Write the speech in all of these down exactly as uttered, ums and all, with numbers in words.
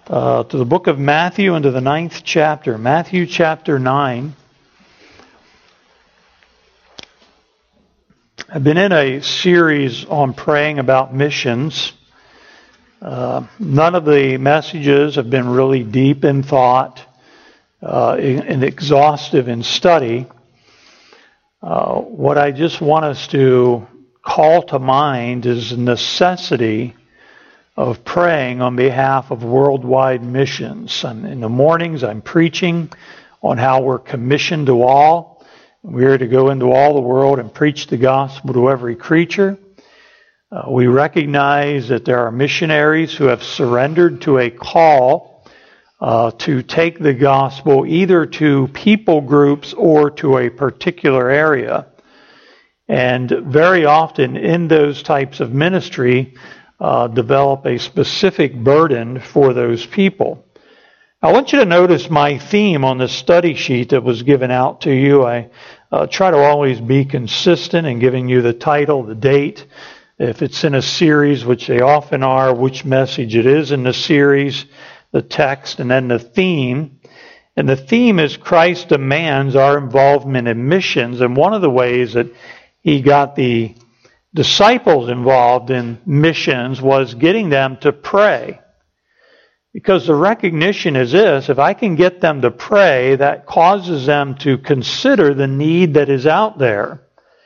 uh, to the book of Matthew and to the ninth chapter. Matthew chapter nine. I've been in a series on praying about missions. Uh, none of the messages have been really deep in thought uh, and exhaustive in study. Uh, what I just want us to call to mind is the necessity of praying on behalf of worldwide missions. And in the mornings, I'm preaching on how we're commissioned to all. We're to go into all the world and preach the gospel to every creature. Uh, we recognize that there are missionaries who have surrendered to a call uh, to take the gospel either to people groups or to a particular area. And very often in those types of ministry, uh, develop a specific burden for those people. I want you to notice my theme on the study sheet that was given out to you. I uh, try to always be consistent in giving you the title, the date, if it's in a series, which they often are, which message it is in the series, the text, and then the theme. And the theme is Christ demands our involvement in missions. And one of the ways that he got the disciples involved in missions was getting them to pray. Because the recognition is this: if I can get them to pray, that causes them to consider the need that is out there.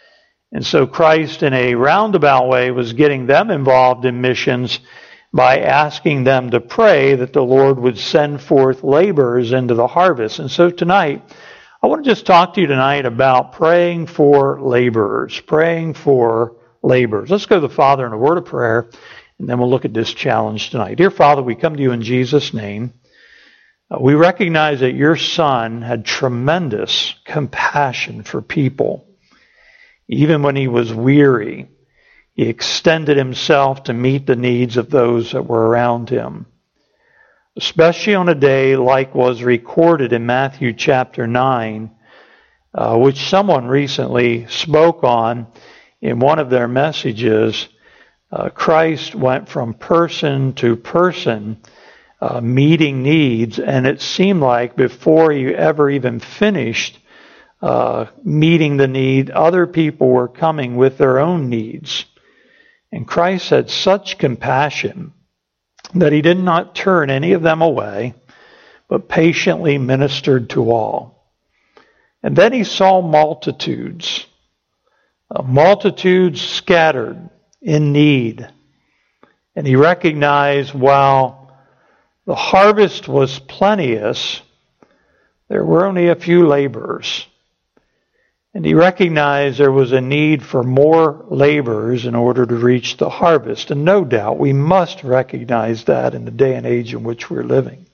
And so Christ, in a roundabout way, was getting them involved in missions by asking them to pray that the Lord would send forth laborers into the harvest. And so tonight, I want to just talk to you tonight about praying for laborers, praying for laborers. Let's go to the Father in a word of prayer, and then we'll look at this challenge tonight. Dear Father, we come to you in Jesus' name. Uh, we recognize that your Son had tremendous compassion for people. Even when he was weary, he extended himself to meet the needs of those that were around him. Especially on a day like was recorded in Matthew chapter nine, uh, which someone recently spoke on in one of their messages. Uh, Christ went from person to person, uh, meeting needs, and it seemed like before he ever even finished uh, meeting the need, other people were coming with their own needs. And Christ had such compassion that he did not turn any of them away, but patiently ministered to all. And then he saw multitudes, uh, multitudes scattered in need. And he recognized while the harvest was plenteous, there were only a few laborers. And he recognized there was a need for more laborers in order to reach the harvest. And no doubt we must recognize that in the day and age in which we're living.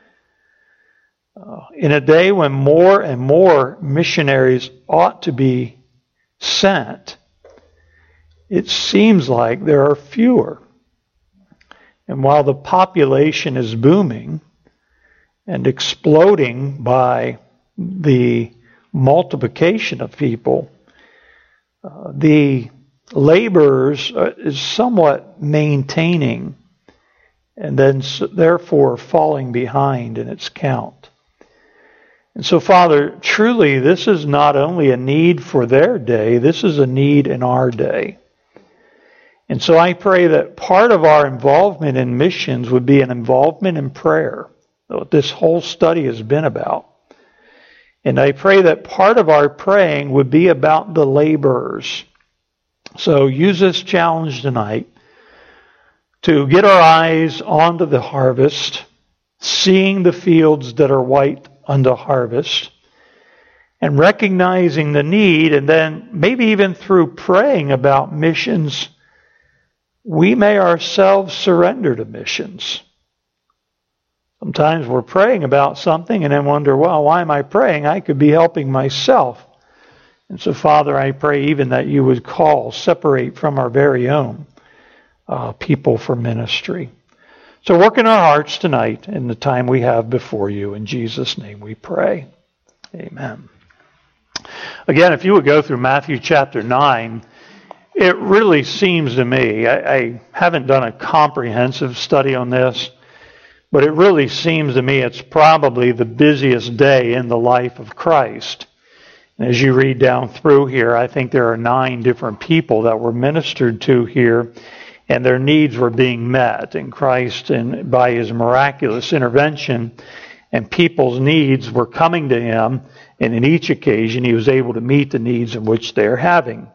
Uh, in a day when more and more missionaries ought to be sent, it seems like there are fewer. And while the population is booming and exploding by the multiplication of people, uh, the laborers uh, is somewhat maintaining and then s- therefore falling behind in its count. And so, Father, truly this is not only a need for their day, this is a need in our day. And so I pray that part of our involvement in missions would be an involvement in prayer, what this whole study has been about. And I pray that part of our praying would be about the laborers. So use this challenge tonight to get our eyes onto the harvest, seeing the fields that are white unto harvest, and recognizing the need, and then maybe even through praying about missions, we may ourselves surrender to missions. Sometimes we're praying about something and then wonder, well, why am I praying? I could be helping myself. And so, Father, I pray even that you would call, separate from our very own uh, people for ministry. So work in our hearts tonight in the time we have before you. In Jesus' name we pray. Amen. Again, if you would go through Matthew chapter nine, it really seems to me, I, I haven't done a comprehensive study on this, but it really seems to me it's probably the busiest day in the life of Christ. And as you read down through here, I think there are nine different people that were ministered to here, and their needs were being met. And Christ, and by His miraculous intervention, and people's needs were coming to Him, and in each occasion He was able to meet the needs in which they're having.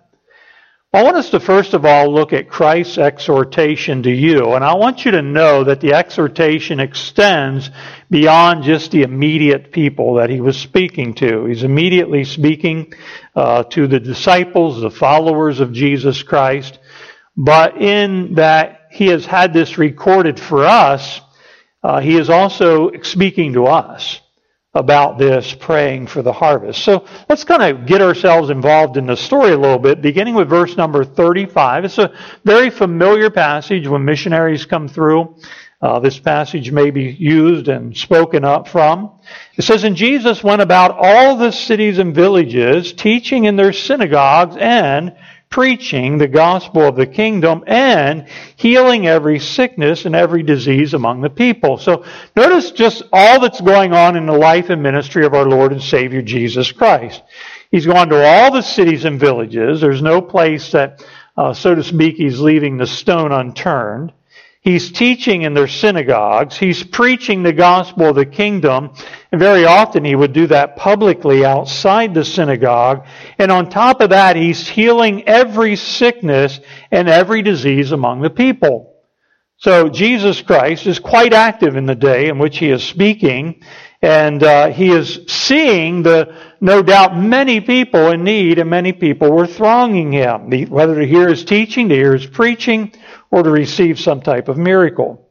I want us to first of all look at Christ's exhortation to you, and I want you to know that the exhortation extends beyond just the immediate people that He was speaking to. He's immediately speaking uh, to the disciples, the followers of Jesus Christ, but in that He has had this recorded for us, uh, He is also speaking to us about this, praying for the harvest. So let's kind of get ourselves involved in the story a little bit, beginning with verse number thirty-five. It's a very familiar passage when missionaries come through. Uh, this passage may be used and spoken up from. It says, "And Jesus went about all the cities and villages, teaching in their synagogues and preaching the gospel of the kingdom and healing every sickness and every disease among the people." So notice just all that's going on in the life and ministry of our Lord and Savior Jesus Christ. He's gone to all the cities and villages. There's no place that, uh, so to speak, He's leaving the stone unturned. He's teaching in their synagogues. He's preaching the gospel of the kingdom. And very often He would do that publicly outside the synagogue. And on top of that, He's healing every sickness and every disease among the people. So Jesus Christ is quite active in the day in which He is speaking. And uh, He is seeing the, no doubt, many people in need, and many people were thronging Him, whether to hear His teaching, to hear His preaching, or to receive some type of miracle.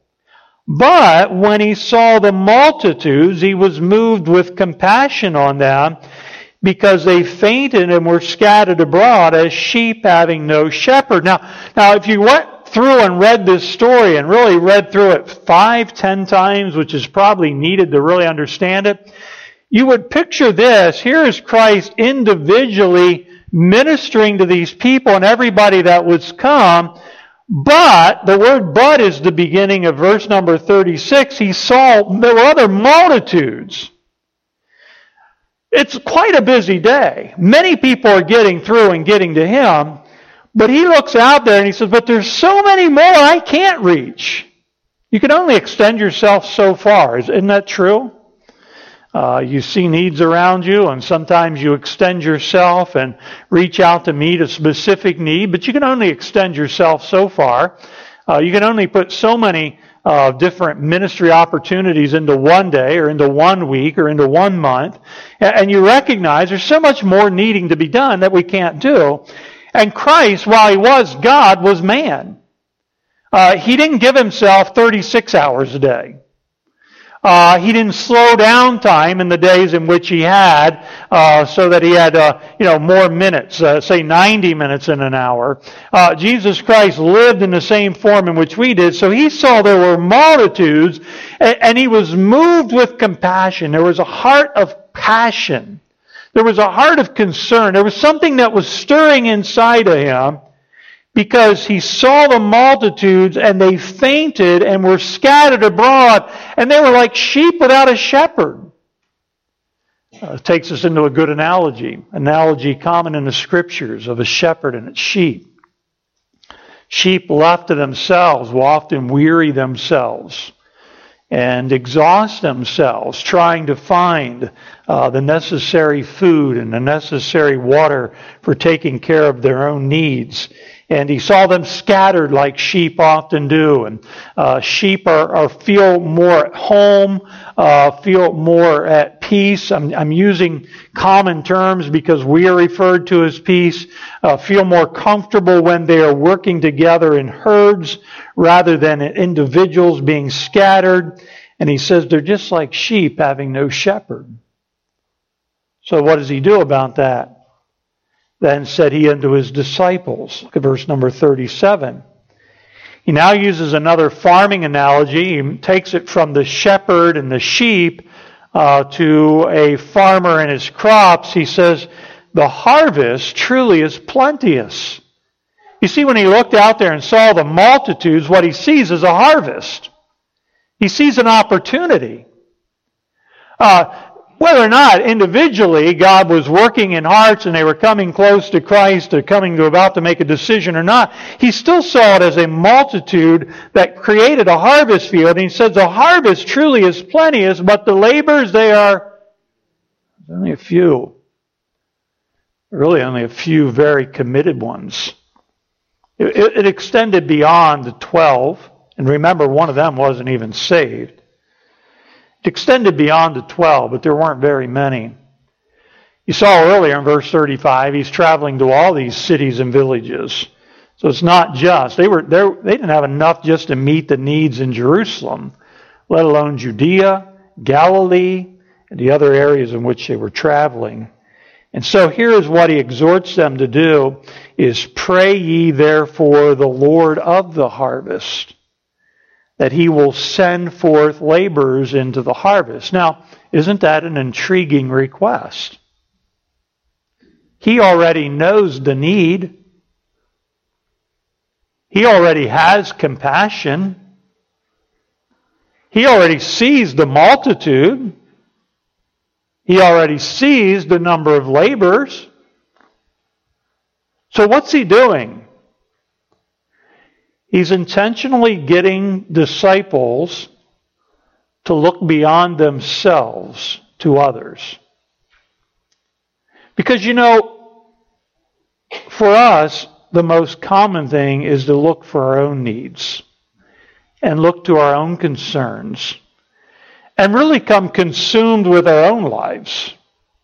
But when He saw the multitudes, He was moved with compassion on them, because they fainted and were scattered abroad as sheep having no shepherd. Now, now if you went through and read this story and really read through it five, ten times, which is probably needed to really understand it, you would picture this. Here is Christ individually ministering to these people and everybody that was come. But, the word but is the beginning of verse number thirty-six. He saw there were other multitudes. It's quite a busy day. Many people are getting through and getting to Him. But He looks out there and He says, but there's so many more I can't reach. You can only extend yourself so far. Isn't that true? Uh, you see needs around you, and sometimes you extend yourself and reach out to meet a specific need, but you can only extend yourself so far. Uh, you can only put so many uh, different ministry opportunities into one day or into one week or into one month, and you recognize there's so much more needing to be done that we can't do. And Christ, while He was God, was man. Uh, he didn't give Himself thirty-six hours a day. Uh, he didn't slow down time in the days in which He had, uh, so that He had, uh, you know, more minutes, uh, say ninety minutes in an hour. Uh, Jesus Christ lived in the same form in which we did, so He saw there were multitudes, and, and He was moved with compassion. There was a heart of passion. There was a heart of concern. There was something that was stirring inside of Him, because He saw the multitudes and they fainted and were scattered abroad, and they were like sheep without a shepherd. Uh, it takes us into a good analogy, analogy common in the Scriptures of a shepherd and its sheep. Sheep left to themselves will often weary themselves and exhaust themselves trying to find uh, the necessary food and the necessary water for taking care of their own needs. And He saw them scattered like sheep often do. And uh, sheep are, are feel more at home, uh, feel more at peace. I'm, I'm using common terms because we are referred to as peace. Uh, feel more comfortable when they are working together in herds rather than individuals being scattered. And He says they're just like sheep having no shepherd. So what does He do about that? Then said He unto His disciples. Look at verse number thirty-seven. He now uses another farming analogy. He takes it from the shepherd and the sheep uh, to a farmer and his crops. He says, the harvest truly is plenteous. You see, when He looked out there and saw the multitudes, what He sees is a harvest. He sees an opportunity. Uh, whether or not individually God was working in hearts and they were coming close to Christ or coming to about to make a decision or not, he still saw it as a multitude that created a harvest field. And he says the harvest truly is plenteous, but the laborers, they are only a few. Really only a few very committed ones. It, it, it extended beyond the twelve. And remember, one of them wasn't even saved. It extended beyond the twelve, but there weren't very many. You saw earlier in verse thirty-five, he's traveling to all these cities and villages. So it's not just, they were they didn't have enough just to meet the needs in Jerusalem, let alone Judea, Galilee, and the other areas in which they were traveling. And so here is what he exhorts them to do, is pray ye therefore the Lord of the harvest, that he will send forth laborers into the harvest. Now, isn't that an intriguing request? He already knows the need. He already has compassion. He already sees the multitude. He already sees the number of laborers. So what's he doing? He's intentionally getting disciples to look beyond themselves to others. Because, you know, for us, the most common thing is to look for our own needs and look to our own concerns and really come consumed with our own lives.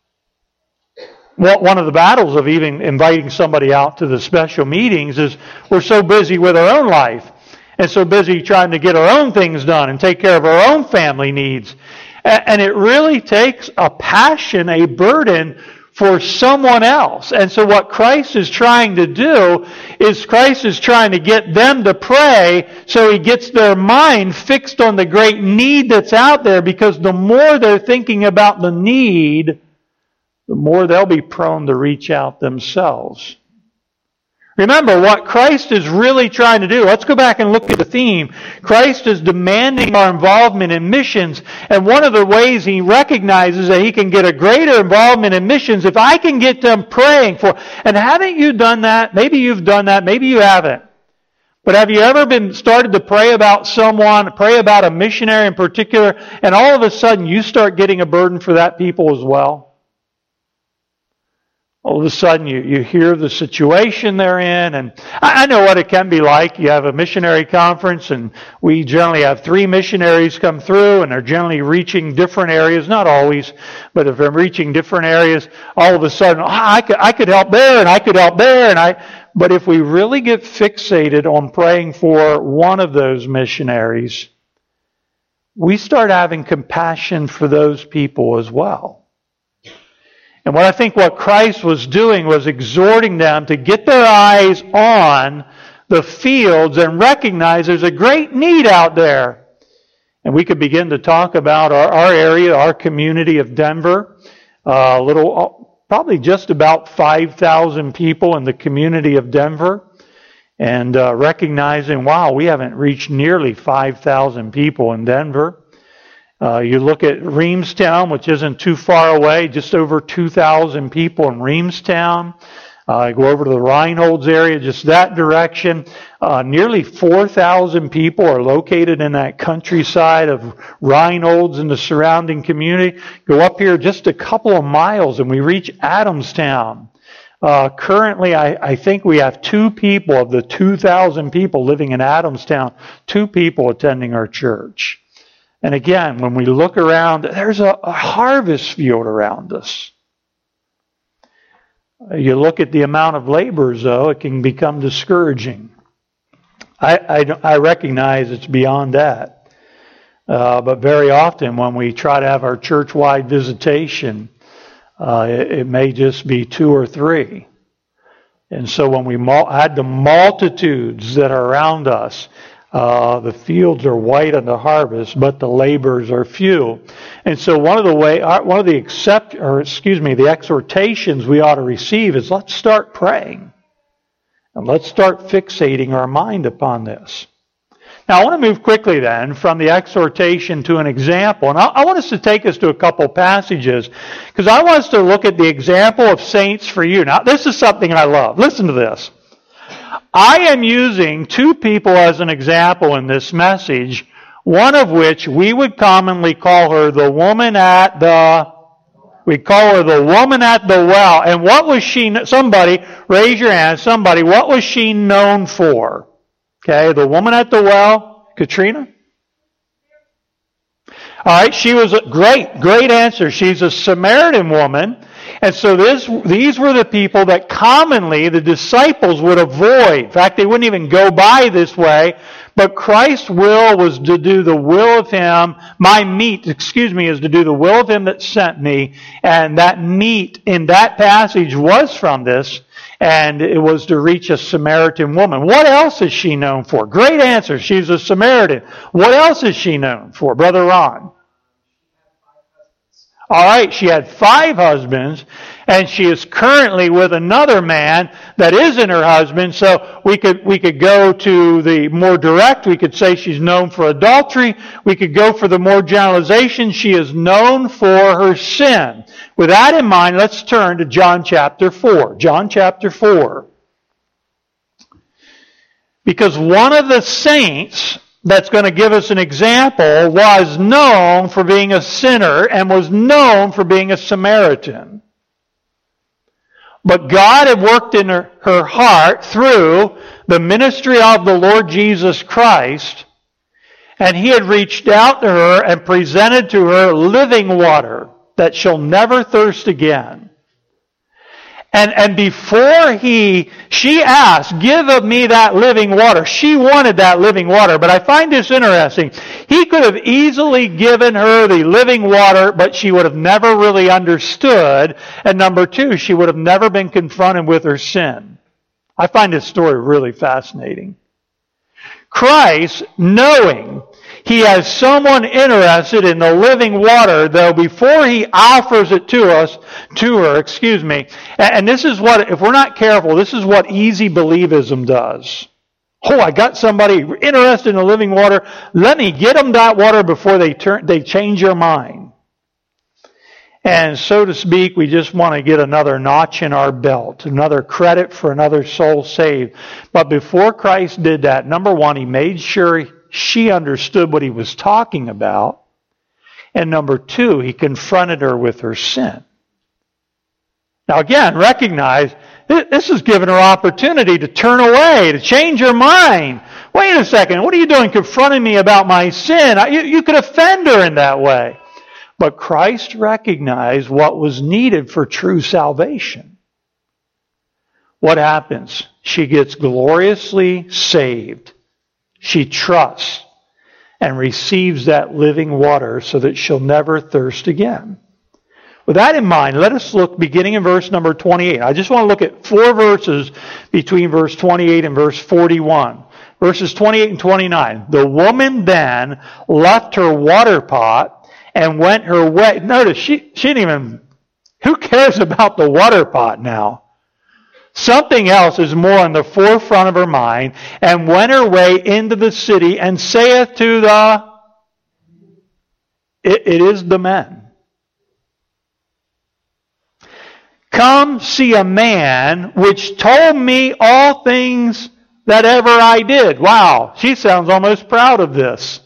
Well, one of the battles of even inviting somebody out to the special meetings is we're so busy with our own life and so busy trying to get our own things done and take care of our own family needs. And it really takes a passion, a burden for someone else. And so what Christ is trying to do is Christ is trying to get them to pray so he gets their mind fixed on the great need that's out there, because the more they're thinking about the need, the more they'll be prone to reach out themselves. Remember, what Christ is really trying to do, let's go back and look at the theme. Christ is demanding our involvement in missions, and one of the ways he recognizes that he can get a greater involvement in missions if I can get them praying for. And haven't you done that? Maybe you've done that, maybe you haven't. But have you ever been started to pray about someone, pray about a missionary in particular, and all of a sudden you start getting a burden for that people as well? All of a sudden you, you hear the situation they're in, and I, I know what it can be like. You have a missionary conference, and we generally have three missionaries come through, and they're generally reaching different areas, not always, but if they're reaching different areas, all of a sudden, oh, I could, I could help there, and I could help there, and I, but if we really get fixated on praying for one of those missionaries, we start having compassion for those people as well. And what I think what Christ was doing was exhorting them to get their eyes on the fields and recognize there's a great need out there. And we could begin to talk about our, our area, our community of Denver. Uh, a little, probably just about five thousand people in the community of Denver. And uh, recognizing, wow, we haven't reached nearly five thousand people in Denver. Uh, you look at Reamstown, which isn't too far away, just over two thousand people in Reamstown. Uh, go over to the Reinholds area, just that direction. Uh, nearly four thousand people are located in that countryside of Reinholds and the surrounding community. Go up here just a couple of miles and we reach Adamstown. Uh, currently, I, I think we have two people of the two thousand people living in Adamstown, two people attending our church. And again, when we look around, there's a, a harvest field around us. You look at the amount of laborers, though, it can become discouraging. I, I, I recognize it's beyond that. Uh, but very often when we try to have our church-wide visitation, uh, it, it may just be two or three. And so when we mul- add the multitudes that are around us, Uh, the fields are white unto harvest, but the laborers are few. And so one of the way, one of the accept, or excuse me, the exhortations we ought to receive is let's start praying. And let's start fixating our mind upon this. Now, I want to move quickly then from the exhortation to an example. And I, I want us to take us to a couple passages because I want us to look at the example of saints for you. Now, this is something I love. Listen to this. I am using two people as an example in this message, one of which we would commonly call her the woman at the, we call her the woman at the well. And what was she, somebody, raise your hand, somebody, what was she known for? Okay, the woman at the well, Katrina? All right, she was a great, great answer. She's a Samaritan woman. And so this, these were the people that commonly the disciples would avoid. In fact, they wouldn't even go by this way. But Christ's will was to do the will of Him. My meat, excuse me, is to do the will of Him that sent me. And that meat in that passage was from this. And it was to reach a Samaritan woman. What else is she known for? Great answer. She's a Samaritan. What else is she known for? Brother Ron. All right, she had five husbands, and she is currently with another man that isn't her husband. So we could we could go to the more direct. We could say she's known for adultery. We could go for the more generalization. She is known for her sin. With that in mind, let's turn to John chapter four. John chapter four. Because one of the saints that's going to give us an example was known for being a sinner and was known for being a Samaritan. But God had worked in her, her heart through the ministry of the Lord Jesus Christ, and He had reached out to her and presented to her living water that shall never thirst again. And, and before he, she asked, give of me that living water. She wanted that living water. But I find this interesting. He could have easily given her the living water, but she would have never really understood. And number two, she would have never been confronted with her sin. I find this story really fascinating. Christ, knowing He has someone interested in the living water, though, before He offers it to us, to her, excuse me. And this is what, if we're not careful, this is what easy believism does. Oh, I got somebody interested in the living water. Let me get them that water before they turn, they change their mind. And so to speak, we just want to get another notch in our belt, another credit for another soul saved. But before Christ did that, number one, He made sure she understood what He was talking about. And number two, He confronted her with her sin. Now again, recognize this is giving her opportunity to turn away, to change her mind. Wait a second, what are you doing confronting me about my sin? You, you could offend her in that way. But Christ recognized what was needed for true salvation. What happens? She gets gloriously saved. She trusts and receives that living water so that she'll never thirst again. With that in mind, let us look beginning in verse number twenty-eight. I just want to look at four verses between verse twenty-eight and verse forty-one. Verses twenty-eight and twenty-nine. The woman then left her water pot and went her way. Notice, she, she didn't even, who cares about the water pot now? Something else is more on the forefront of her mind, and went her way into the city, and saith to the, it, it is the men, come see a man which told me all things that ever I did. Wow, she sounds almost proud of this.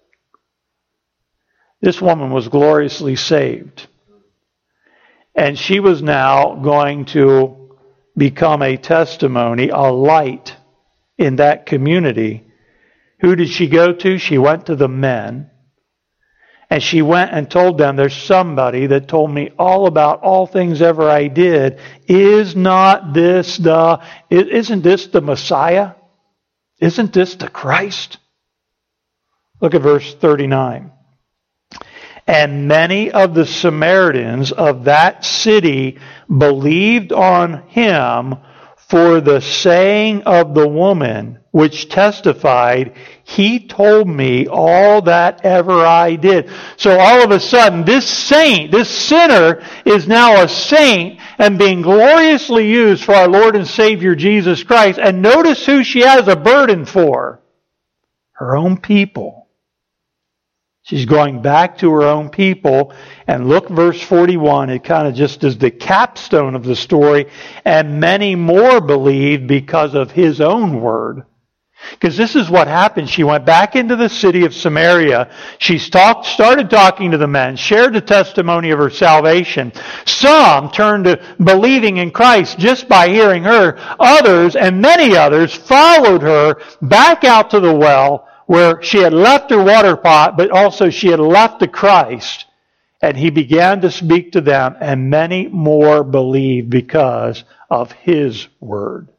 This woman was gloriously saved. And she was now going to become a testimony, a light in that community. Who did she go to? She went to the men. And she went and told them, there's somebody that told me all about all things ever I did. Is not this the, isn't this the Messiah? Isn't this the Christ? Look at verse thirty-nine. And many of the Samaritans of that city believed on Him for the saying of the woman, which testified, He told me all that ever I did. So all of a sudden, this saint, this sinner, is now a saint and being gloriously used for our Lord and Savior Jesus Christ. And notice who she has a burden for. Her own people. She's going back to her own people. And look, verse forty-one, it kind of just is the capstone of the story. And many more believed because of his own word. Because this is what happened. She went back into the city of Samaria. She talked, started talking to the men, shared the testimony of her salvation. Some turned to believing in Christ just by hearing her. Others, and many others, followed her back out to the well where she had left her water pot, but also she had left the Christ. And he began to speak to them, and many more believed because of his word.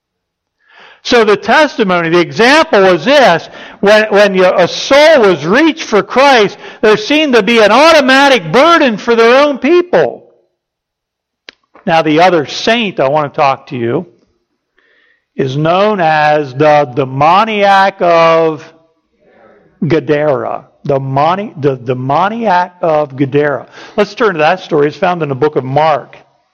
So the testimony, the example was this: when, when a soul was reached for Christ, there seemed to be an automatic burden for their own people. Now the other saint I want to talk to you is known as the demoniac of Gadara. The, moni, the demoniac of Gadara. Let's turn to that story. It's found in the book of Mark.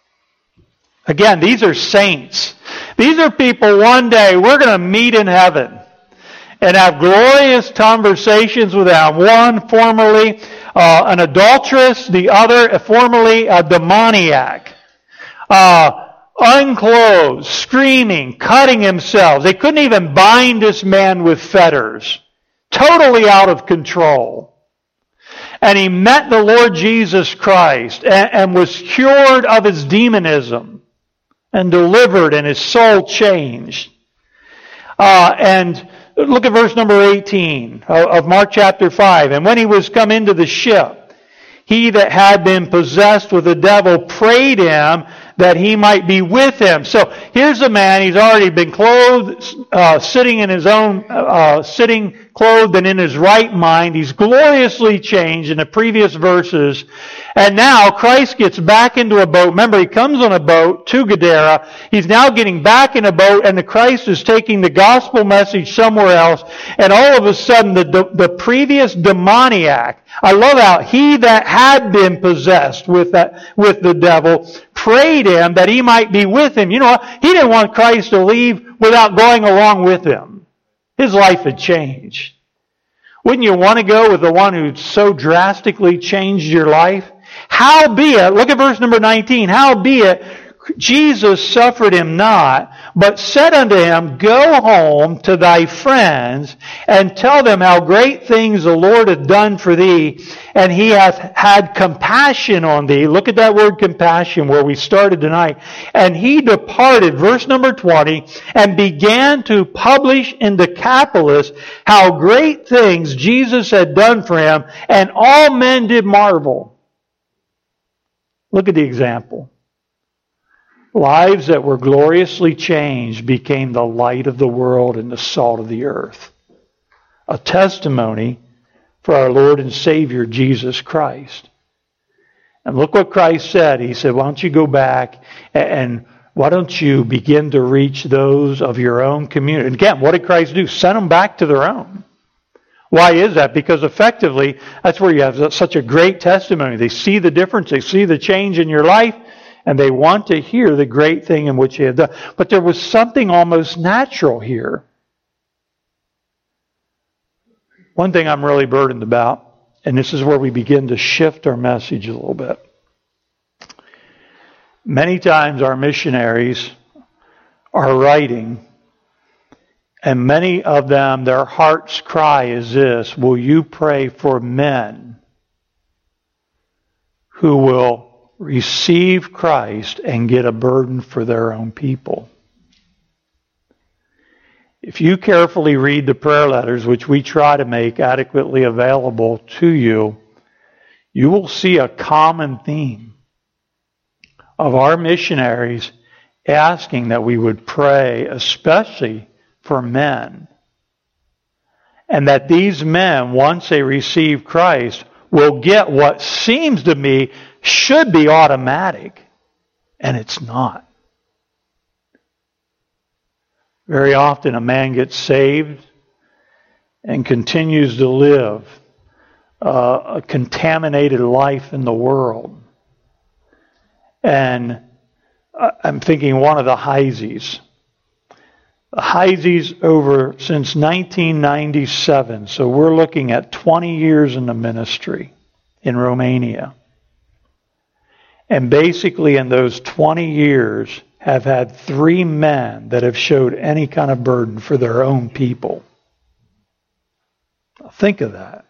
Again, these are saints. These are people one day we're going to meet in heaven and have glorious conversations with them. One formerly uh, an adulteress, the other formerly a demoniac. Uh, unclothed, screaming, cutting themselves. They couldn't even bind this man with fetters. Totally out of control. And he met the Lord Jesus Christ and, and was cured of his demonism and delivered, and his soul changed. Uh, and look at verse number eighteen of Mark chapter five. And when he was come into the ship, he that had been possessed with the devil prayed him that he might be with him. So here's a man, he's already been clothed, uh, sitting in his own, uh, sitting clothed and in his right mind. He's gloriously changed in the previous verses. And now Christ gets back into a boat. Remember, he comes on a boat to Gadara. He's now getting back in a boat, and the Christ is taking the gospel message somewhere else. And all of a sudden, the, the, the previous demoniac, I love how he that had been possessed with that, with the devil, prayed him that he might be with him. You know what? He didn't want Christ to leave without going along with him. His life had changed. Wouldn't you want to go with the one who so drastically changed your life? Howbeit, look at verse number nineteen. Howbeit, Jesus suffered him not, but said unto him, Go home to thy friends, and tell them how great things the Lord hath done for thee, and he hath had compassion on thee. Look at that word compassion where we started tonight. And he departed, verse number twenty, and began to publish in Decapolis how great things Jesus had done for him, and all men did marvel. Look at the example. Lives that were gloriously changed became the light of the world and the salt of the earth. A testimony for our Lord and Savior, Jesus Christ. And look what Christ said. He said, why don't you go back and why don't you begin to reach those of your own community? And again, what did Christ do? Send them back to their own. Why is that? Because effectively, that's where you have such a great testimony. They see the difference. They see the change in your life. And they want to hear the great thing in which he had done. But there was something almost natural here. One thing I'm really burdened about, and this is where we begin to shift our message a little bit. Many times our missionaries are writing, and many of them, their heart's cry is this: will you pray for men who will receive Christ and get a burden for their own people? If you carefully read the prayer letters, which we try to make adequately available to you, you will see a common theme of our missionaries asking that we would pray, especially for men, and that these men, once they receive Christ, will get what seems to me should be automatic, and it's not. Very often a man gets saved and continues to live uh, a contaminated life in the world. And I'm thinking one of the Heiseys. Heise's over since nineteen ninety-seven, so we're looking at twenty years in the ministry in Romania. And basically in those twenty years have had three men that have showed any kind of burden for their own people. Think of that.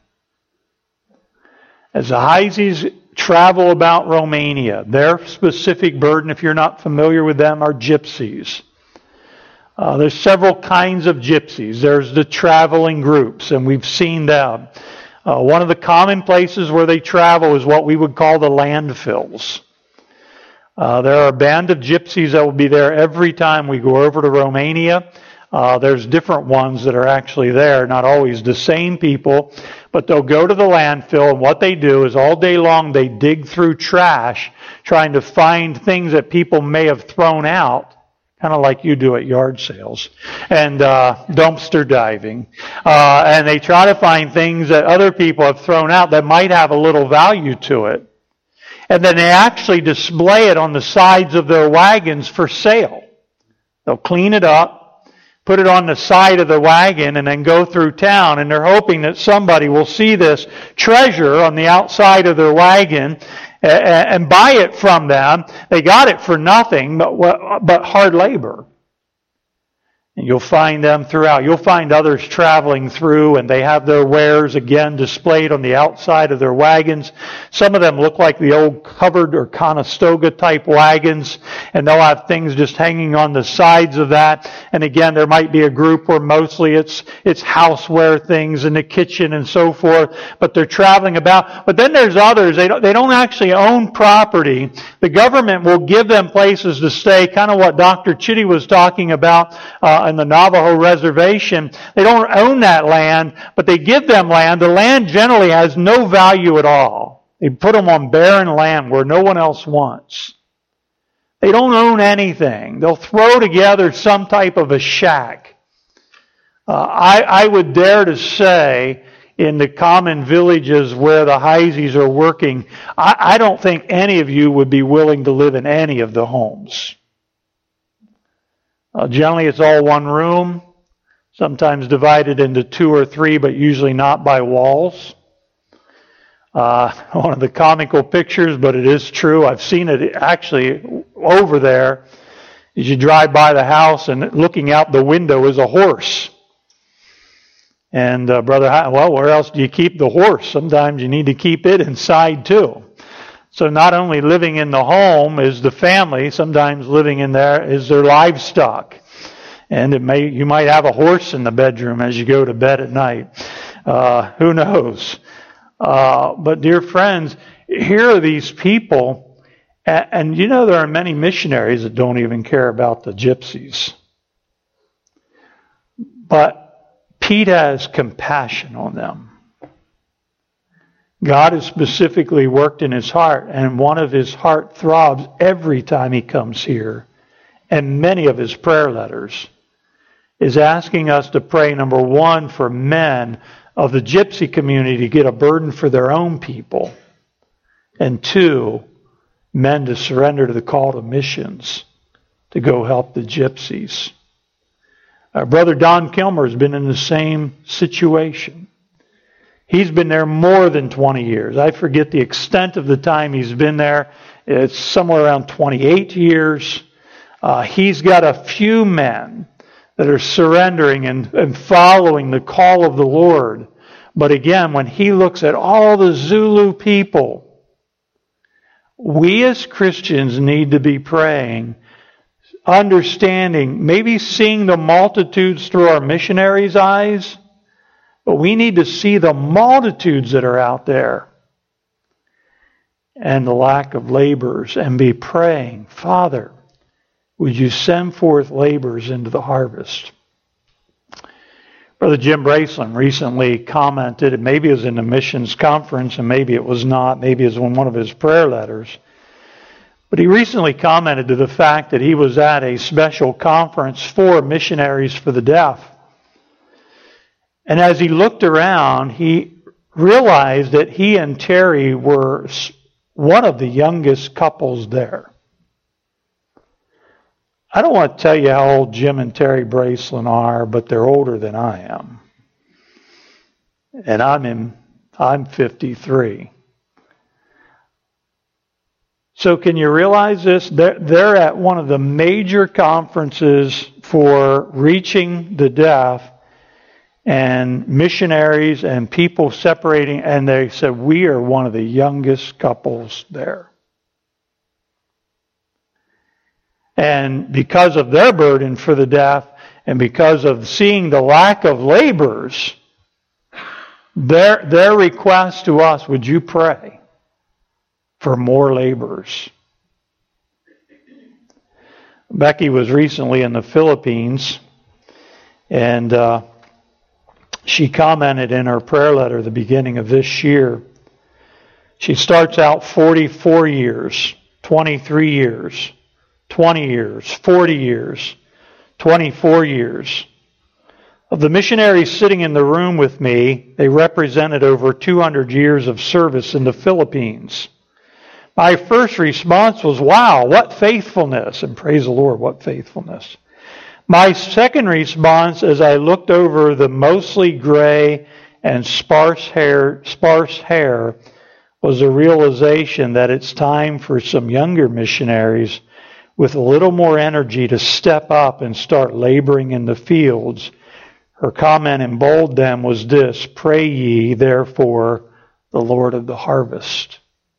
As the Heises travel about Romania, their specific burden, if you're not familiar with them, are gypsies. Uh, there's several kinds of gypsies. There's the traveling groups, and we've seen them. Uh, one of the common places where they travel is what we would call the landfills. Uh, there are a band of gypsies that will be there every time we go over to Romania. Uh, there's different ones that are actually there, not always the same people, but they'll go to the landfill, and what they do is all day long they dig through trash, trying to find things that people may have thrown out, kind of like you do at yard sales, and uh, dumpster diving. Uh, and they try to find things that other people have thrown out that might have a little value to it. And then they actually display it on the sides of their wagons for sale. They'll clean it up, put it on the side of the wagon, and then go through town. And they're hoping that somebody will see this treasure on the outside of their wagon and buy it from them. They got it for nothing but, but hard labor. And you'll find them throughout. You'll find others traveling through, and they have their wares again displayed on the outside of their wagons. Some of them look like the old covered or Conestoga type wagons, and they'll have things just hanging on the sides of that. And again, there might be a group where mostly it's it's houseware things in the kitchen and so forth, but they're traveling about. But then there's others. They don't, they don't actually own property. The government will give them places to stay, kind of what Doctor Chitty was talking about uh, in the Navajo reservation. They don't own that land, but they give them land. The land generally has no value at all. They put them on barren land where no one else wants. They don't own anything. They'll throw together some type of a shack. Uh, I, I would dare to say in the common villages where the Heises are working, I, I don't think any of you would be willing to live in any of the homes. Uh, generally, it's all one room, sometimes divided into two or three, but usually not by walls. Uh, one of the comical pictures, but it is true. I've seen it actually over there. As you drive by the house and looking out the window is a horse. And uh, Brother, well, where else do you keep the horse? Sometimes you need to keep it inside too. So not only living in the home is the family, sometimes living in there is their livestock. And it may you might have a horse in the bedroom as you go to bed at night. Uh, who knows? Uh, but dear friends, here are these people, and, and you know there are many missionaries that don't even care about the gypsies. But Pete has compassion on them. God has specifically worked in his heart, and one of his heart throbs every time he comes here, and many of his prayer letters, is asking us to pray, number one, for men of the gypsy community to get a burden for their own people, and two, men to surrender to the call to missions, to go help the gypsies. Our brother Don Kilmer has been in the same situation. He's been there more than twenty years. I forget the extent of the time he's been there. It's somewhere around twenty-eight years. Uh, he's got a few men that are surrendering and, and following the call of the Lord. But again, when he looks at all the Zulu people, we as Christians need to be praying, understanding, maybe seeing the multitudes through our missionaries' eyes, but we need to see the multitudes that are out there and the lack of laborers and be praying, Father, would you send forth laborers into the harvest? Brother Jim Braceland recently commented, and maybe it was in the missions conference, and maybe it was not, maybe it was in one of his prayer letters, but he recently commented to the fact that he was at a special conference for missionaries for the deaf. And as he looked around, he realized that he and Terry were one of the youngest couples there. I don't want to tell you how old Jim and Terry Braceland are, but they're older than I am. And I'm in, I'm fifty-three. So can you realize this? They're, they're at one of the major conferences for reaching the deaf and missionaries and people separating, and they said, we are one of the youngest couples there. And because of their burden for the deaf, and because of seeing the lack of laborers, their, their request to us, would you pray for more laborers? Becky was recently in the Philippines, and uh, she commented in her prayer letter at the beginning of this year. She starts out forty-four years, twenty-three years, twenty years, forty years, twenty-four years. Of the missionaries sitting in the room with me, they represented over two hundred years of service in the Philippines. My first response was, wow, what faithfulness. And praise the Lord, what faithfulness. My second response, as I looked over the mostly gray and sparse hair, sparse hair, was a realization that it's time for some younger missionaries with a little more energy to step up and start laboring in the fields. Her comment in bold then was this: pray ye therefore the Lord of the harvest.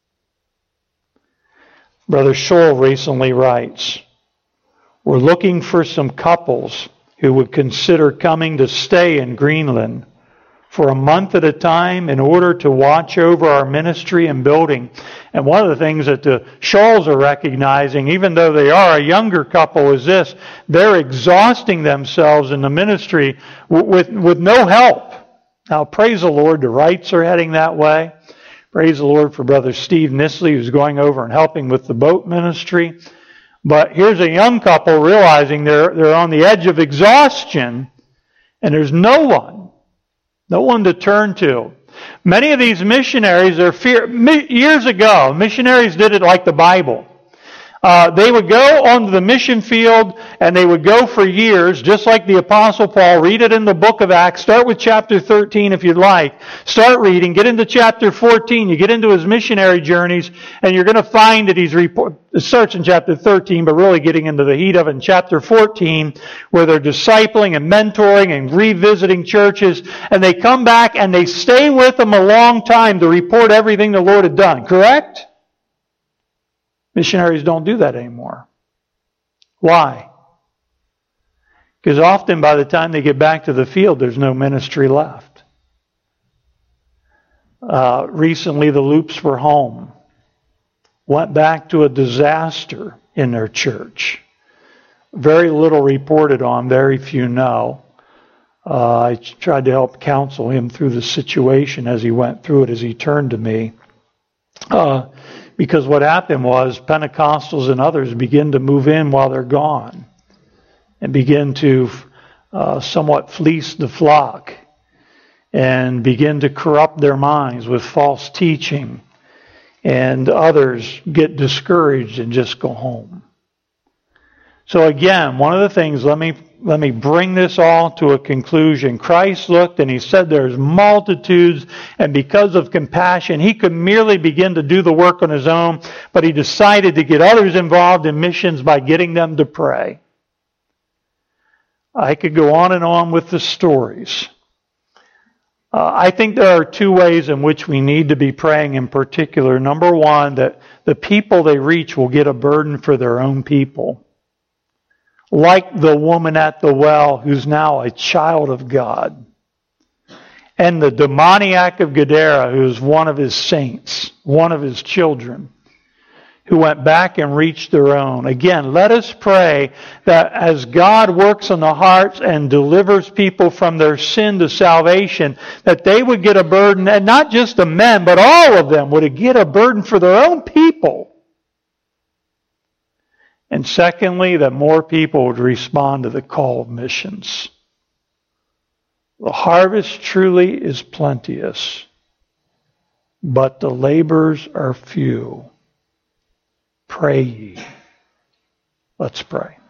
Brother Scholl recently writes, we're looking for some couples who would consider coming to stay in Greenland for a month at a time in order to watch over our ministry and building. And one of the things that the Scholls are recognizing, even though they are a younger couple, is this: they're exhausting themselves in the ministry with, with no help. Now, praise the Lord, the Wrights are heading that way. Praise the Lord for Brother Steve Nisley, who's going over and helping with the boat ministry. But here's a young couple realizing they're, they're on the edge of exhaustion, and there's no one, no one to turn to. Many of these missionaries are fear. Years ago, missionaries did it like the Bible. Uh, they would go onto the mission field, and they would go for years, just like the Apostle Paul. Read it in the book of Acts. Start with chapter thirteen if you'd like. Start reading. Get into chapter fourteen. You get into his missionary journeys, and you're going to find that he's report. It starts in chapter thirteen, but really getting into the heat of it in chapter fourteen, where they're discipling and mentoring and revisiting churches, and they come back and they stay with them a long time to report everything the Lord had done. Correct? Missionaries don't do that anymore. Why? Because often by the time they get back to the field, there's no ministry left. Uh, recently, the Loops were home. Went back to a disaster in their church. Very little reported on, very few know. Uh, I tried to help counsel him through the situation as he went through it, as he turned to me. Uh, Because what happened was Pentecostals and others begin to move in while they're gone and begin to uh, somewhat fleece the flock and begin to corrupt their minds with false teaching. And others get discouraged and just go home. So again, one of the things, let me let me bring this all to a conclusion. Christ looked and he said there's multitudes, and because of compassion, he could merely begin to do the work on his own, but he decided to get others involved in missions by getting them to pray. I could go on and on with the stories. Uh, I think there are two ways in which we need to be praying in particular. Number one, that the people they reach will get a burden for their own people. Like the woman at the well who's now a child of God. And the demoniac of Gadara, who's one of his saints, one of his children, who went back and reached their own. Again, let us pray that as God works on the hearts and delivers people from their sin to salvation, that they would get a burden, and not just the men, but all of them would get a burden for their own people. And secondly, that more people would respond to the call of missions. The harvest truly is plenteous, but the laborers are few. Pray ye. Let's pray.